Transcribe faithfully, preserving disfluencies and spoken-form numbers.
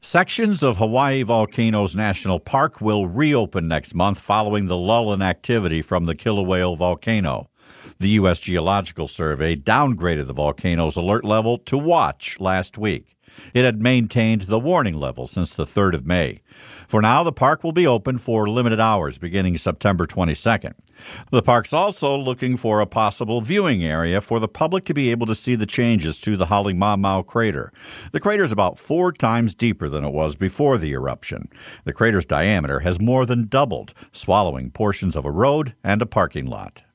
Sections of Hawaii Volcanoes National Park will reopen next month following the lull in activity from the Kilauea volcano. The U S Geological Survey downgraded the volcano's alert level to watch last week. It had maintained the warning level since the third of May. For now, the park will be open for limited hours beginning September twenty-second. The park's also looking for a possible viewing area for the public to be able to see the changes to the Halemaumau crater. The crater is about four times deeper than it was before the eruption. The crater's diameter has more than doubled, swallowing portions of a road and a parking lot.